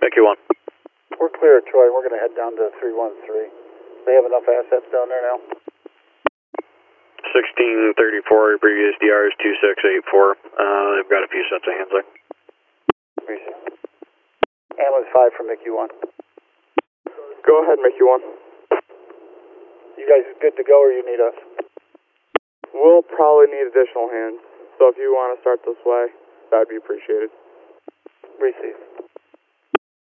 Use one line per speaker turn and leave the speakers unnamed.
MQ1.
We're clear, Troy. We're going to head down to 313. They have enough assets down there now?
1634, previous DR is 2684. They've got a few sets of hands there.
Appreciate it. Ambulance 5 from MQ1.
Go ahead, MQ1.
You guys good to go or you need us?
We'll probably need additional hands, so if you want to start this way, that would be appreciated.
Receive.